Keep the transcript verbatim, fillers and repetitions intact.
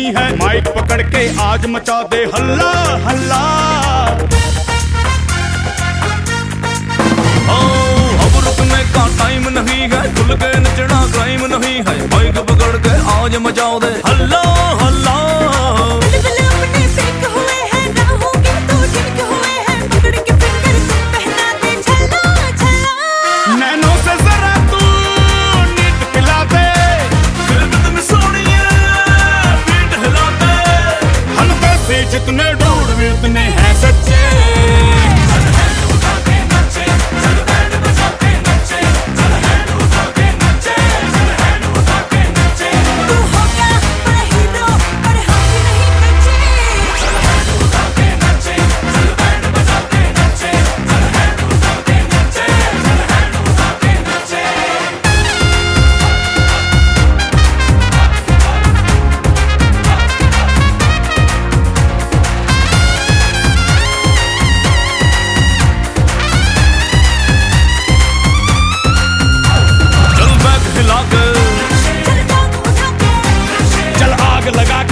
नहीं है, माइक पकड़ के आज मचा दे हल्ला हल्ला। अब रुकने का टाइम नहीं है, खुल के नचना क्राइम नहीं है, माइक पकड़ के आज मचाओ दे हल्ला हल्ला। जितने ढूंढ भी उतने हैं सच्चे। चल आग लगा